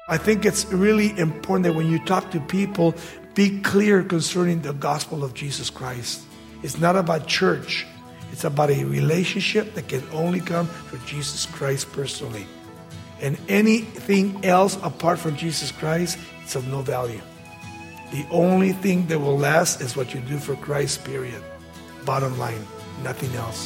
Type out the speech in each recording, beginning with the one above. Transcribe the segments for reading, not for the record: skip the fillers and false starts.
I think it's really important that when you talk to people, be clear concerning the gospel of Jesus Christ. It's not about church. It's about a relationship that can only come from Jesus Christ personally. And anything else apart from Jesus Christ, it's of no value. The only thing that will last is what you do for Christ, period. Bottom line, nothing else.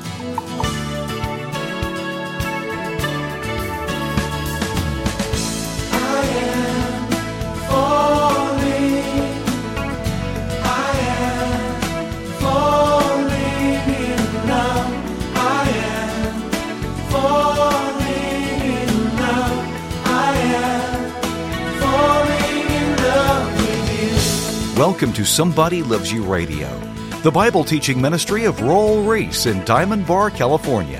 Welcome to Somebody Loves You Radio, the Bible teaching ministry of Raul Ries in Diamond Bar, California.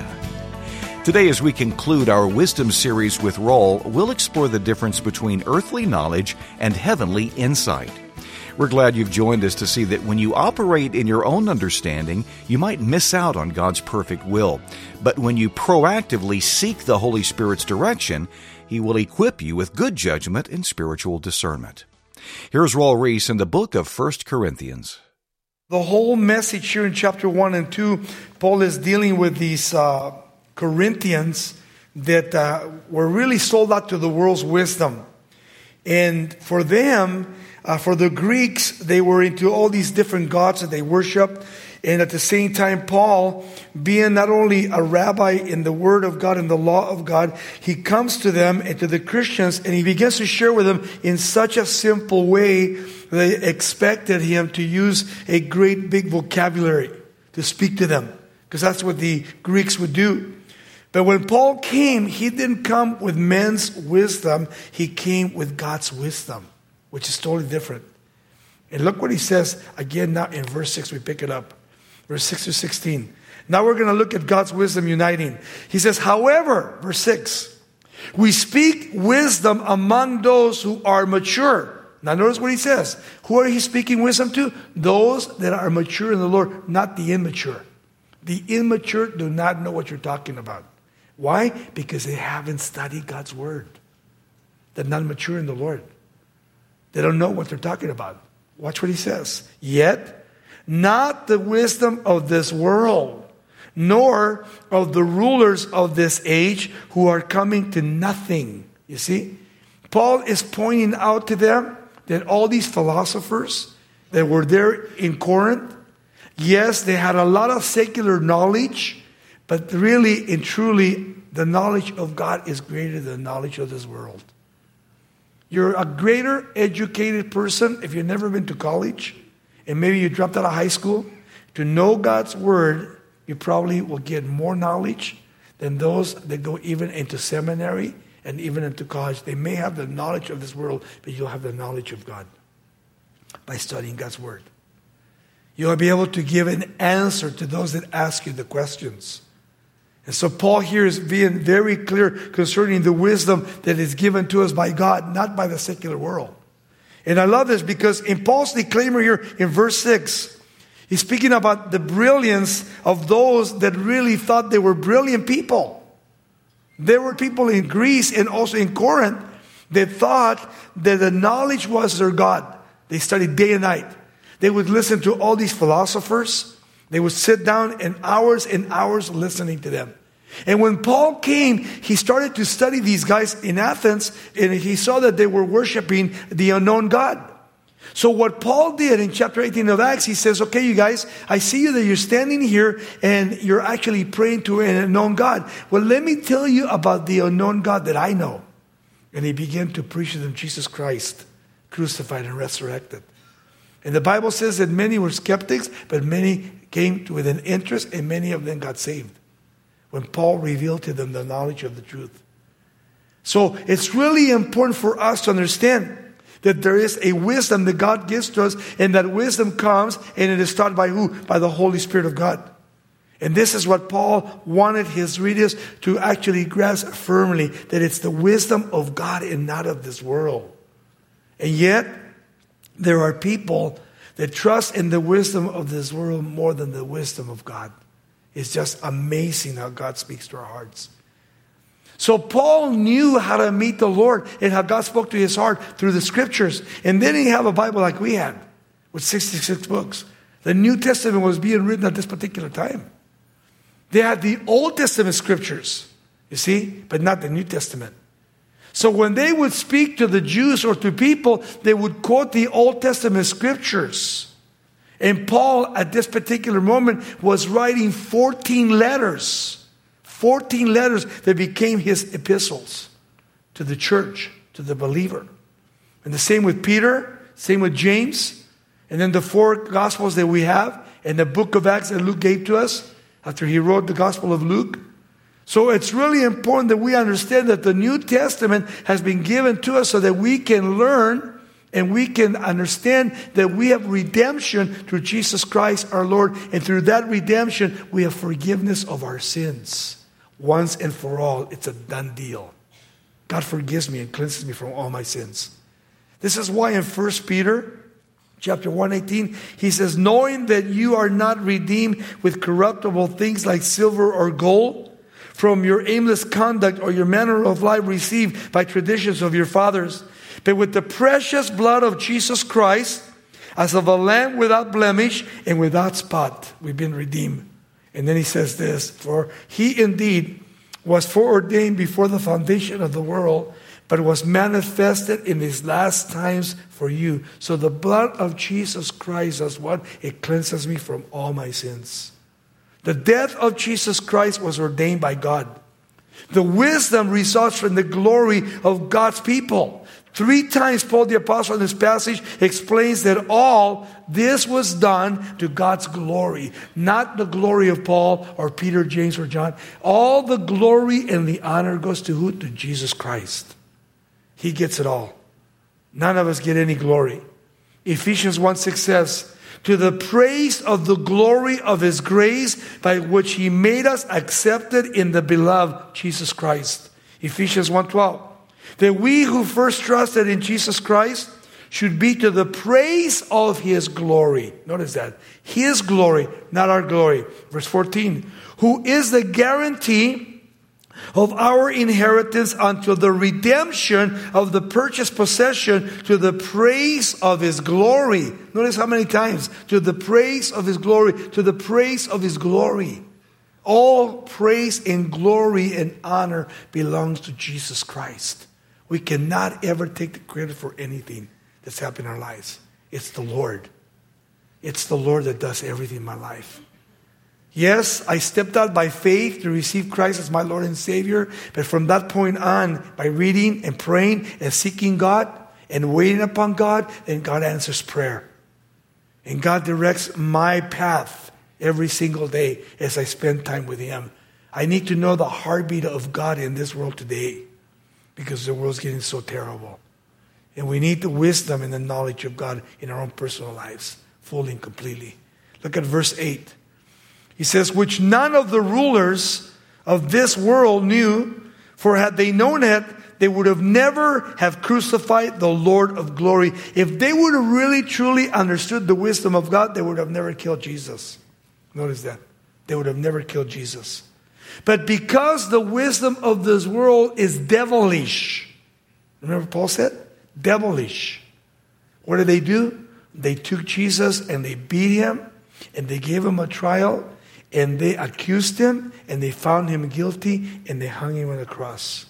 Today, as we conclude our wisdom series with Raul, we'll explore the difference between earthly knowledge and heavenly insight. We're glad you've joined us to see that when you operate in your own understanding, you might miss out on God's perfect will. But when you proactively seek the Holy Spirit's direction, He will equip you with good judgment and spiritual discernment. Here's Raul Ries in the book of 1 Corinthians. The whole message here in chapter 1 and 2, Paul is dealing with these Corinthians that were really sold out to the world's wisdom. And for them, for the Greeks, they were into all these different gods that they worshiped. And at the same time, Paul, being not only a rabbi in the Word of God and the law of God, he comes to them and to the Christians, and he begins to share with them in such a simple way they expected him to use a great big vocabulary to speak to them, because that's what the Greeks would do. But when Paul came, he didn't come with men's wisdom. He came with God's wisdom, which is totally different. And look what he says again now in verse 6. We pick it up. Verse 6 to 16. Now we're going to look at God's wisdom uniting. He says, however, verse 6, we speak wisdom among those who are mature. Now notice what he says. Who are he speaking wisdom to? Those that are mature in the Lord, not the immature. The immature do not know what you're talking about. Why? Because they haven't studied God's word. They're not mature in the Lord. They don't know what they're talking about. Watch what he says. Yet, not the wisdom of this world, nor of the rulers of this age who are coming to nothing. You see? Paul is pointing out to them that all these philosophers that were there in Corinth, yes, they had a lot of secular knowledge, but really and truly, the knowledge of God is greater than the knowledge of this world. You're a greater educated person if you've never been to college, and maybe you dropped out of high school. To know God's word, you probably will get more knowledge than those that go even into seminary and even into college. They may have the knowledge of this world, but you'll have the knowledge of God by studying God's word. You'll be able to give an answer to those that ask you the questions. And so Paul here is being very clear concerning the wisdom that is given to us by God, not by the secular world. And I love this because in Paul's disclaimer here in verse 6, he's speaking about the brilliance of those that really thought they were brilliant people. There were people in Greece and also in Corinth that thought that the knowledge was their God. They studied day and night. They would listen to all these philosophers. They would sit down and hours listening to them. And when Paul came, he started to study these guys in Athens, and he saw that they were worshiping the unknown God. So what Paul did in chapter 18 of Acts, he says, okay, you guys, I see you that you're standing here and you're actually praying to an unknown God. Well, let me tell you about the unknown God that I know. And he began to preach to them Jesus Christ, crucified and resurrected. And the Bible says that many were skeptics, but many came with an interest, and many of them got saved when Paul revealed to them the knowledge of the truth. So it's really important for us to understand that there is a wisdom that God gives to us, and that wisdom comes, and it is taught by who? By the Holy Spirit of God. And this is what Paul wanted his readers to actually grasp firmly, that it's the wisdom of God and not of this world. And yet, there are people that trust in the wisdom of this world more than the wisdom of God. It's just amazing how God speaks to our hearts. So Paul knew how to meet the Lord and how God spoke to his heart through the scriptures. And then he have a Bible like we had with 66 books. The New Testament was being written at this particular time. They had the Old Testament scriptures, you see, but not the New Testament. So when they would speak to the Jews or to people, they would quote the Old Testament scriptures. And Paul, at this particular moment, was writing 14 letters. 14 letters that became his epistles to the church, to the believer. And the same with Peter, same with James, and then the 4 Gospels that we have, and the book of Acts that Luke gave to us after he wrote the Gospel of Luke. So it's really important that we understand that the New Testament has been given to us so that we can learn and we can understand that we have redemption through Jesus Christ our Lord. And through that redemption, we have forgiveness of our sins. Once and for all, it's a done deal. God forgives me and cleanses me from all my sins. This is why in 1 Peter chapter 1:18, he says, knowing that you are not redeemed with corruptible things like silver or gold from your aimless conduct or your manner of life received by traditions of your fathers, but with the precious blood of Jesus Christ, as of a lamb without blemish and without spot, we've been redeemed. And then he says this, for he indeed was foreordained before the foundation of the world, but was manifested in these last times for you. So the blood of Jesus Christ does what? It cleanses me from all my sins. The death of Jesus Christ was ordained by God. The wisdom results from the glory of God's people. 3 times Paul the Apostle in this passage explains that all this was done to God's glory. Not the glory of Paul or Peter, James, or John. All the glory and the honor goes to who? To Jesus Christ. He gets it all. None of us get any glory. Ephesians 1:6 says, to the praise of the glory of His grace by which He made us accepted in the beloved Jesus Christ. Ephesians 1:12. That we who first trusted in Jesus Christ should be to the praise of His glory. Notice that. His glory, not our glory. Verse 14. Who is the guarantee of our inheritance until the redemption of the purchased possession to the praise of His glory. Notice how many times. To the praise of His glory. To the praise of His glory. All praise and glory and honor belongs to Jesus Christ. We cannot ever take the credit for anything that's happened in our lives. It's the Lord. It's the Lord that does everything in my life. Yes, I stepped out by faith to receive Christ as my Lord and Savior. But from that point on, by reading and praying and seeking God and waiting upon God, then God answers prayer. And God directs my path every single day as I spend time with Him. I need to know the heartbeat of God in this world today, because the world's getting so terrible. And we need the wisdom and the knowledge of God in our own personal lives, fully and completely. Look at verse 8. He says, which none of the rulers of this world knew, for had they known it, they would have never have crucified the Lord of glory. If they would have really truly understood the wisdom of God, they would have never killed Jesus. Notice that. They would have never killed Jesus. But because the wisdom of this world is devilish. Remember what Paul said? Devilish. What did they do? They took Jesus and they beat Him and they gave Him a trial and they accused Him and they found Him guilty and they hung Him on the cross.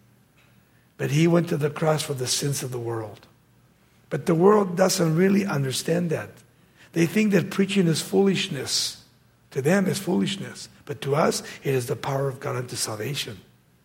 But He went to the cross for the sins of the world. But the world doesn't really understand that. They think that preaching is foolishness. To them, it's foolishness. But to us, it is the power of God unto salvation.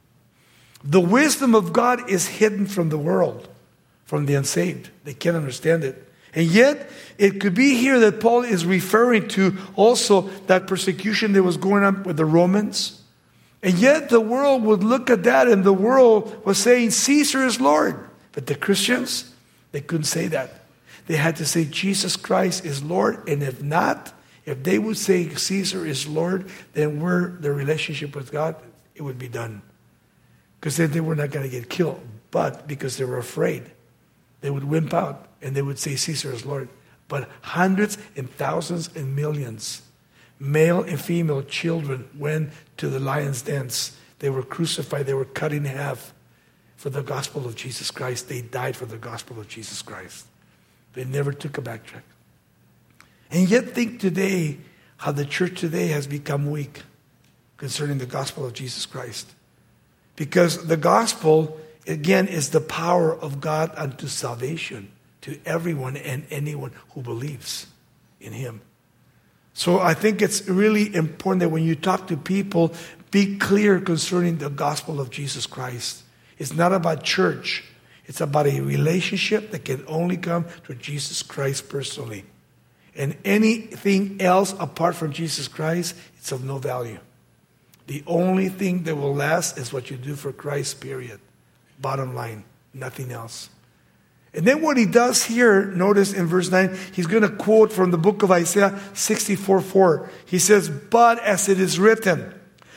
The wisdom of God is hidden from the world, from the unsaved. They can't understand it. And yet, it could be here that Paul is referring to also that persecution that was going on with the Romans. And yet, the world would look at that and the world was saying, Caesar is Lord. But the Christians, they couldn't say that. They had to say, Jesus Christ is Lord. And if not, if they would say Caesar is Lord, then the relationship with God, it would be done. Because then they were not going to get killed. But because they were afraid, they would wimp out and they would say Caesar is Lord. But hundreds and thousands and millions, male and female children, went to the lion's dens They were crucified. They were cut in half for the gospel of Jesus Christ. They died for the gospel of Jesus Christ. They never took a backtrack. And yet think today how the church today has become weak concerning the gospel of Jesus Christ. Because the gospel, again, is the power of God unto salvation to everyone and anyone who believes in Him. So I think it's really important that when you talk to people, be clear concerning the gospel of Jesus Christ. It's not about church. It's about a relationship that can only come through Jesus Christ personally. And anything else apart from Jesus Christ, it's of no value. The only thing that will last is what you do for Christ, period. Bottom line, nothing else. And then what he does here, notice in verse 9, he's going to quote from the book of Isaiah 64:4. He says, "But as it is written,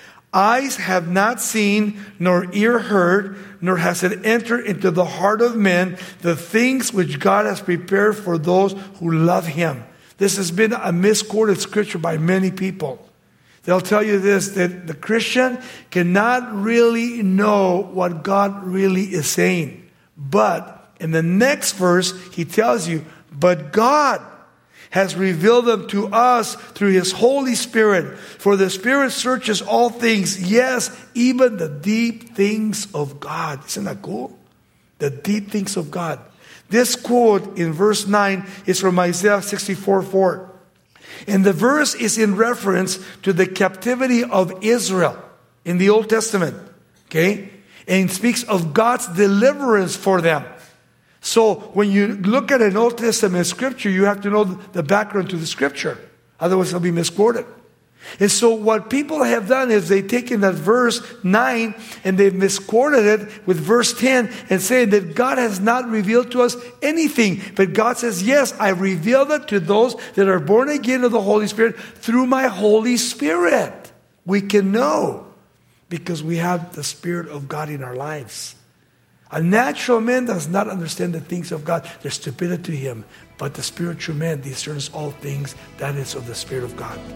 eyes have not seen, nor ear heard, nor has it entered into the heart of men, the things which God has prepared for those who love Him." This has been a misquoted scripture by many people. They'll tell you this, that the Christian cannot really know what God really is saying. But in the next verse, he tells you, "But God has revealed them to us through His Holy Spirit. For the Spirit searches all things, yes, even the deep things of God." Isn't that cool? The deep things of God. This quote in verse 9 is from Isaiah 64:4. And the verse is in reference to the captivity of Israel in the Old Testament. Okay? And it speaks of God's deliverance for them. So when you look at an Old Testament scripture, you have to know the background to the scripture. Otherwise it'll be misquoted. And so what people have done is they've taken that verse 9 and they've misquoted it with verse 10 and saying that God has not revealed to us anything. But God says, yes, I revealed it to those that are born again of the Holy Spirit through my Holy Spirit. We can know because we have the Spirit of God in our lives. A natural man does not understand the things of God. They're stupidity to him. But the spiritual man discerns all things. That is of the Spirit of God.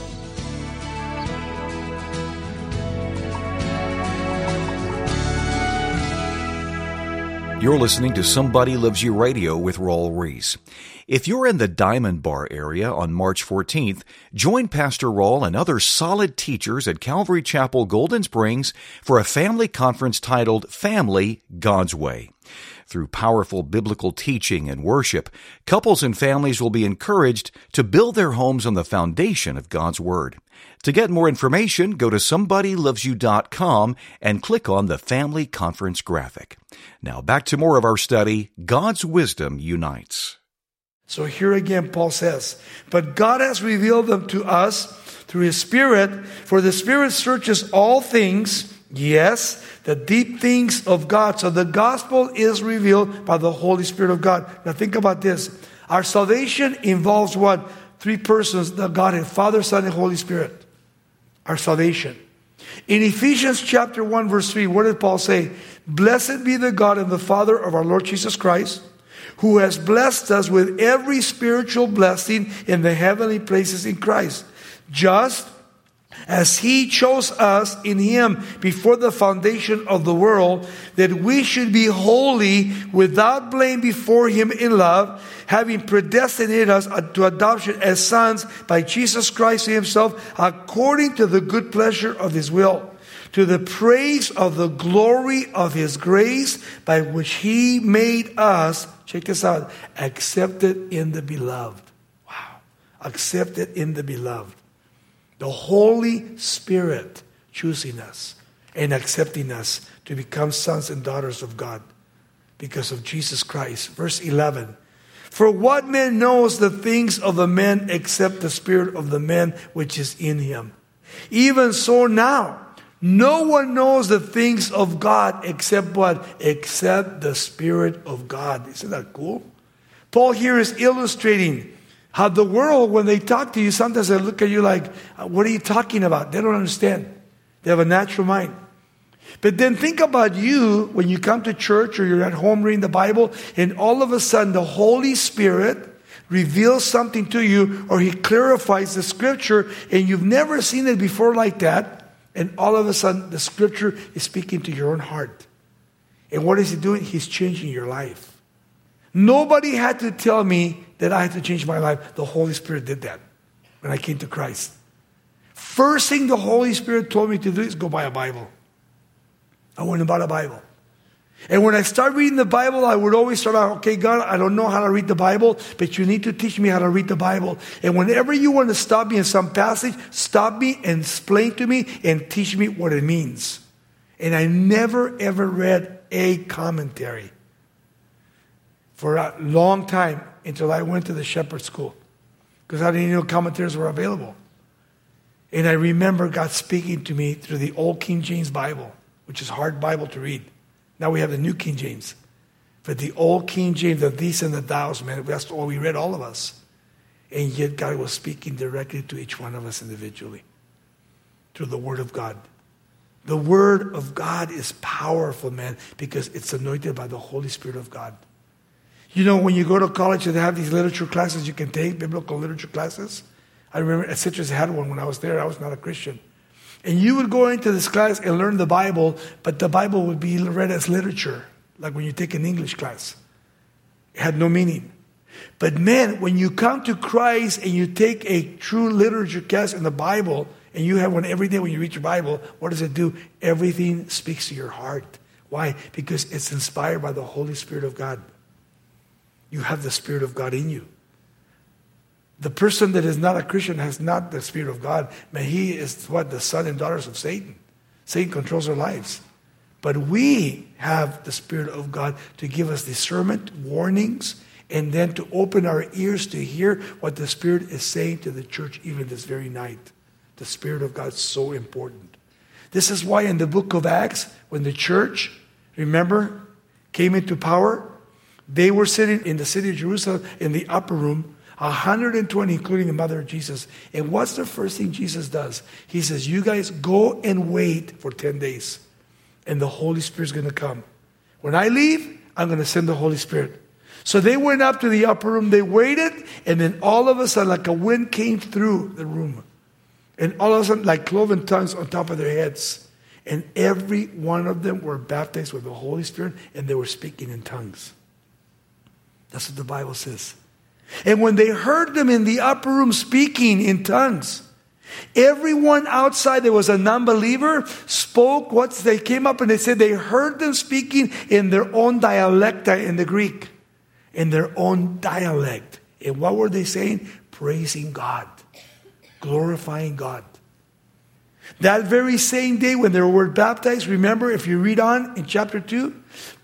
You're listening to Somebody Loves You Radio with Raul Ries. If you're in the Diamond Bar area on March 14th, join Pastor Raul and other solid teachers at Calvary Chapel, Golden Springs for a family conference titled Family God's Way. Through powerful biblical teaching and worship, couples and families will be encouraged to build their homes on the foundation of God's Word. To get more information, go to somebodylovesyou.com and click on the Family Conference graphic. Now back to more of our study, God's Wisdom Unites. So here again, Paul says, "But God has revealed them to us through His Spirit, for the Spirit searches all things, yes, the deep things of God." So the gospel is revealed by the Holy Spirit of God. Now think about this. Our salvation involves what? Three persons, the Godhead, Father, Son, and Holy Spirit. Our salvation. In Ephesians chapter 1, verse 3, what did Paul say? "Blessed be the God and the Father of our Lord Jesus Christ, who has blessed us with every spiritual blessing in the heavenly places in Christ, just as He chose us in Him before the foundation of the world, that we should be holy without blame before Him in love, having predestinated us to adoption as sons by Jesus Christ Himself, according to the good pleasure of His will, to the praise of the glory of His grace, by which He made us," check this out, "accepted in the Beloved." Wow. Accepted in the Beloved. The Holy Spirit choosing us and accepting us to become sons and daughters of God because of Jesus Christ. Verse 11. "For what man knows the things of a man except the spirit of the man which is in him? Even so now, no one knows the things of God except what? Except the Spirit of God." Isn't that cool? Paul here is illustrating how the world, when they talk to you, sometimes they look at you like, what are you talking about? They don't understand. They have a natural mind. But then think about you when you come to church or you're at home reading the Bible, and all of a sudden the Holy Spirit reveals something to you, or He clarifies the scripture, and you've never seen it before like that. And all of a sudden, the scripture is speaking to your own heart. And what is he doing? He's changing your life. Nobody had to tell me that I had to change my life. The Holy Spirit did that when I came to Christ. First thing the Holy Spirit told me to do is go buy a Bible. I went and bought a Bible. And when I started reading the Bible, I would always start out, okay, God, I don't know how to read the Bible, but you need to teach me how to read the Bible. And whenever you want to stop me in some passage, stop me and explain to me and teach me what it means. And I never, ever read a commentary for a long time until I went to the shepherd school, because I didn't know commentaries were available. And I remember God speaking to me through the old King James Bible, which is a hard Bible to read. Now we have the New King James. But the old King James, the these and the thous, man, that's all we read, all of us. And yet God was speaking directly to each one of us individually through the Word of God. The Word of God is powerful, man, because it's anointed by the Holy Spirit of God. You know, when you go to college, they have these literature classes you can take, biblical literature classes. I remember at Citrus had one when I was there. I was not a Christian. And you would go into this class and learn the Bible, but the Bible would be read as literature, like when you take an English class. It had no meaning. But man, when you come to Christ and you take a true literature class in the Bible, and you have one every day when you read your Bible, what does it do? Everything speaks to your heart. Why? Because it's inspired by the Holy Spirit of God. You have the Spirit of God in you. The person that is not a Christian has not the Spirit of God. Man, he is what? The son and daughters of Satan. Satan controls our lives. But we have the Spirit of God to give us discernment, warnings, and then to open our ears to hear what the Spirit is saying to the church even this very night. The Spirit of God is so important. This is why in the book of Acts, when the church, remember, came into power, they were sitting in the city of Jerusalem in the upper room, 120, including the mother of Jesus. And what's the first thing Jesus does? He says, you guys go and wait for 10 days. And the Holy Spirit's going to come. When I leave, I'm going to send the Holy Spirit. So they went up to the upper room. They waited. And then all of a sudden, like a wind came through the room. And all of a sudden, like cloven tongues on top of their heads. And every one of them were baptized with the Holy Spirit. And they were speaking in tongues. That's what the Bible says. And when they heard them in the upper room speaking in tongues, everyone outside that was a non-believer spoke what they came up and they said they heard them speaking in their own dialecta in the Greek. In their own dialect. And what were they saying? Praising God. Glorifying God. That very same day when they were baptized, remember if you read on in chapter 2,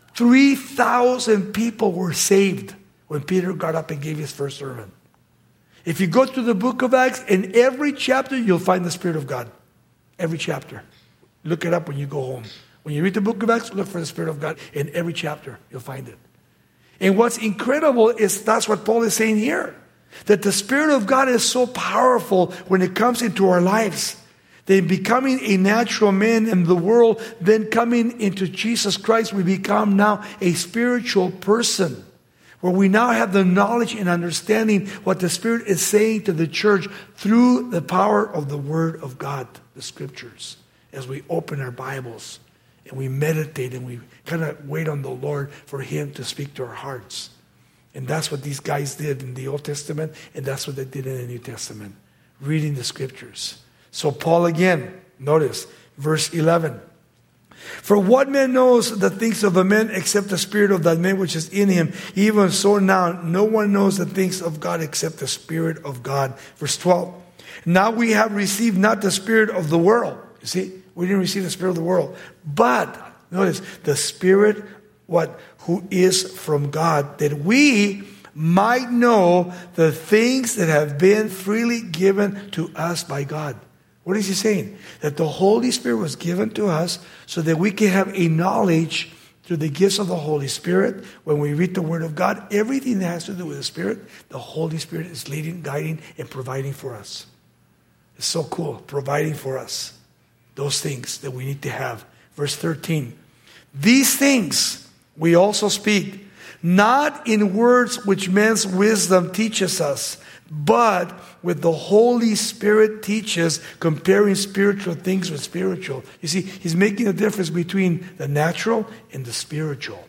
3,000 people were saved when Peter got up and gave his first sermon. If you go to the book of Acts, in every chapter you'll find the Spirit of God. Every chapter. Look it up when you go home. When you read the book of Acts, look for the Spirit of God. In every chapter you'll find it. And what's incredible is that's what Paul is saying here. That the Spirit of God is so powerful when it comes into our lives. Then becoming a natural man in the world, then coming into Jesus Christ, we become now a spiritual person. Where we now have the knowledge and understanding what the Spirit is saying to the church through the power of the Word of God, the Scriptures. As we open our Bibles and we meditate and we kind of wait on the Lord for Him to speak to our hearts. And that's what these guys did in the Old Testament, and that's what they did in the New Testament. Reading the Scriptures. So Paul again, notice, verse 11. For what man knows the things of a man except the spirit of that man which is in him? Even so now, no one knows the things of God except the Spirit of God. Verse 12. Now we have received not the spirit of the world. You see, we didn't receive the spirit of the world. But, notice, the Spirit, who is from God, that we might know the things that have been freely given to us by God. What is he saying? That the Holy Spirit was given to us so that we can have a knowledge through the gifts of the Holy Spirit. When we read the Word of God, everything that has to do with the Spirit, the Holy Spirit is leading, guiding, and providing for us. It's so cool, providing for us those things that we need to have. Verse 13. These things we also speak, not in words which man's wisdom teaches us, but with the Holy Spirit teaches, comparing spiritual things with spiritual. You see, he's making a difference between the natural and the spiritual.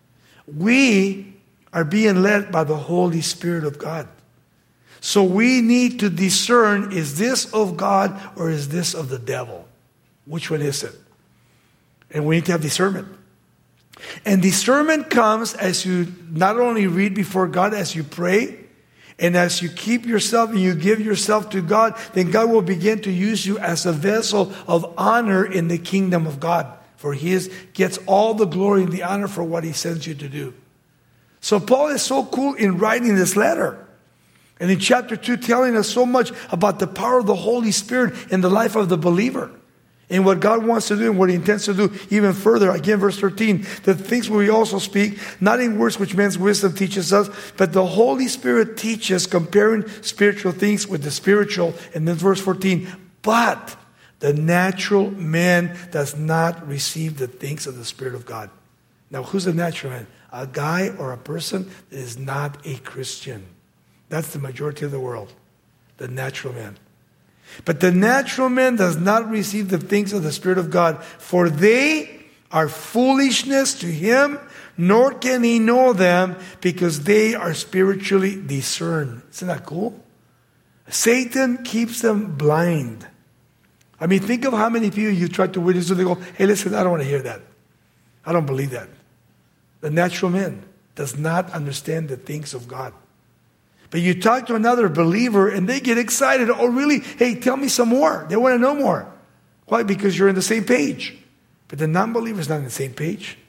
We are being led by the Holy Spirit of God. So we need to discern, is this of God or is this of the devil? Which one is it? And we need to have discernment. And discernment comes as you not only read before God, as you pray, and as you keep yourself and you give yourself to God, then God will begin to use you as a vessel of honor in the kingdom of God. For He gets all the glory and the honor for what He sends you to do. So Paul is so cool in writing this letter. And in chapter 2, telling us so much about the power of the Holy Spirit in the life of the believer. And what God wants to do and what He intends to do even further. Again, verse 13, the things we also speak, not in words which man's wisdom teaches us, but the Holy Spirit teaches, comparing spiritual things with the spiritual. And then verse 14, but the natural man does not receive the things of the Spirit of God. Now, who's a natural man? A guy or a person that is not a Christian. That's the majority of the world, the natural man. But the natural man does not receive the things of the Spirit of God, for they are foolishness to him, nor can he know them, because they are spiritually discerned. Isn't that cool? Satan keeps them blind. I mean, think of how many people you try to witness to. They go, hey, listen, I don't want to hear that. I don't believe that. The natural man does not understand the things of God. But you talk to another believer and they get excited. Oh, really? Hey, tell me some more. They want to know more. Why? Because you're on the same page. But the non-believer is not on the same page.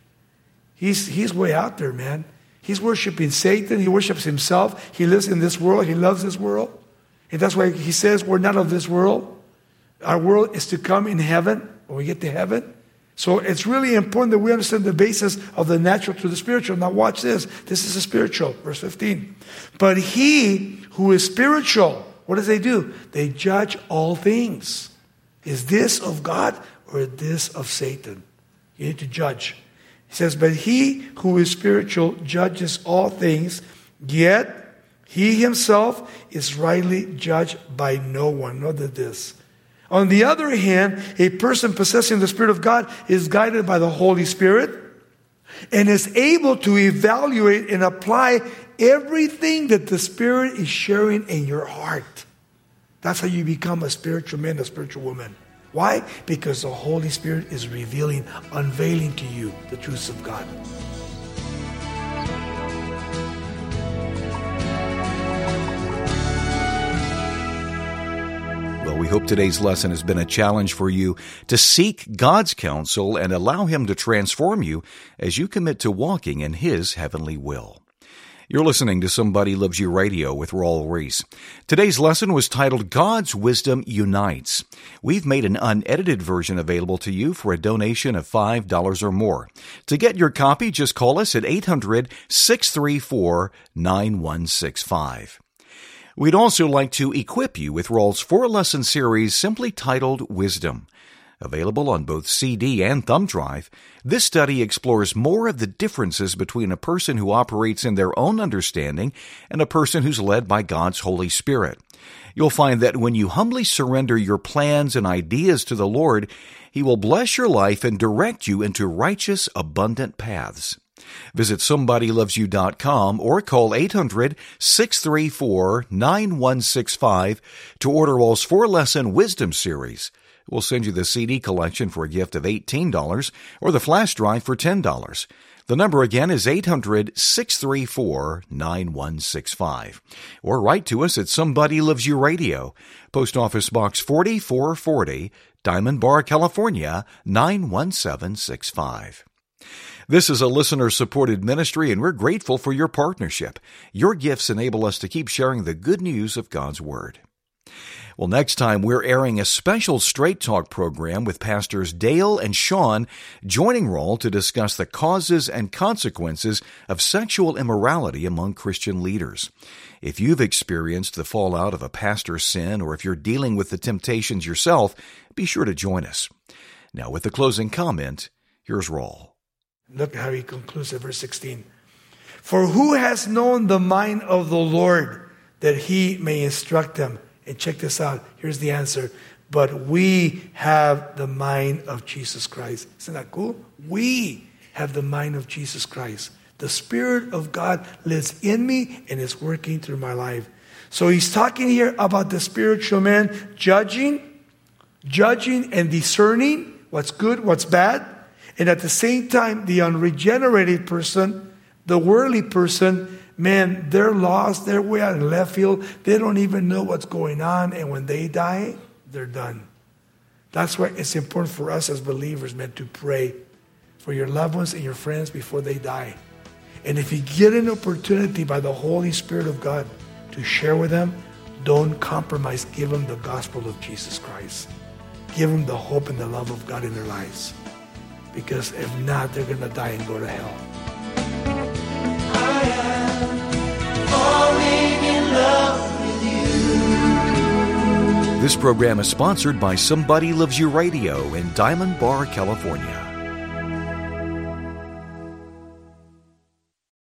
He's way out there, man. He's worshiping Satan. He worships himself. He lives in this world. He loves this world. And that's why he says we're not of this world. Our world is to come in heaven when we get to heaven. So it's really important that we understand the basis of the natural to the spiritual. Now watch this. This is a spiritual. Verse 15. But he who is spiritual, what does they do? They judge all things. Is this of God or is this of Satan? You need to judge. He says, but he who is spiritual judges all things, yet he himself is rightly judged by no one. Note this. On the other hand, a person possessing the Spirit of God is guided by the Holy Spirit and is able to evaluate and apply everything that the Spirit is sharing in your heart. That's how you become a spiritual man, a spiritual woman. Why? Because the Holy Spirit is revealing, unveiling to you the truths of God. We hope today's lesson has been a challenge for you to seek God's counsel and allow Him to transform you as you commit to walking in His heavenly will. You're listening to Somebody Loves You Radio with Raul Ries. Today's lesson was titled God's Wisdom Unites. We've made an unedited version available to you for a donation of $5 or more. To get your copy, just call us at 800-634-9165. We'd also like to equip you with Raul's 4-lesson series simply titled Wisdom. Available on both CD and thumb drive, this study explores more of the differences between a person who operates in their own understanding and a person who's led by God's Holy Spirit. You'll find that when you humbly surrender your plans and ideas to the Lord, He will bless your life and direct you into righteous, abundant paths. Visit SomebodyLovesYou.com or call 800-634-9165 to order Raul's 4-lesson Wisdom series. We'll send you the CD collection for a gift of $18 or the flash drive for $10. The number again is 800-634-9165. Or write to us at Somebody Loves You Radio, Post Office Box 4440, Diamond Bar, California, 91765. This is a listener-supported ministry, and we're grateful for your partnership. Your gifts enable us to keep sharing the good news of God's Word. Well, next time we're airing a special Straight Talk program with Pastors Dale and Sean joining Raul to discuss the causes and consequences of sexual immorality among Christian leaders. If you've experienced the fallout of a pastor's sin, or if you're dealing with the temptations yourself, be sure to join us. Now, with the closing comment, here's Raul. Look how he concludes at verse 16. For who has known the mind of the Lord that he may instruct him? And check this out. Here's the answer. But we have the mind of Jesus Christ. Isn't that cool? We have the mind of Jesus Christ. The Spirit of God lives in me and is working through my life. So he's talking here about the spiritual man judging and discerning what's good, what's bad. And at the same time, the unregenerated person, the worldly person, man, they're lost. They're way out in left field. They don't even know what's going on. And when they die, they're done. That's why it's important for us as believers, man, to pray for your loved ones and your friends before they die. And if you get an opportunity by the Holy Spirit of God to share with them, don't compromise. Give them the gospel of Jesus Christ. Give them the hope and the love of God in their lives. Because if not, they're going to die and go to hell. I am falling in love with you. This program is sponsored by Somebody Loves You Radio in Diamond Bar, California.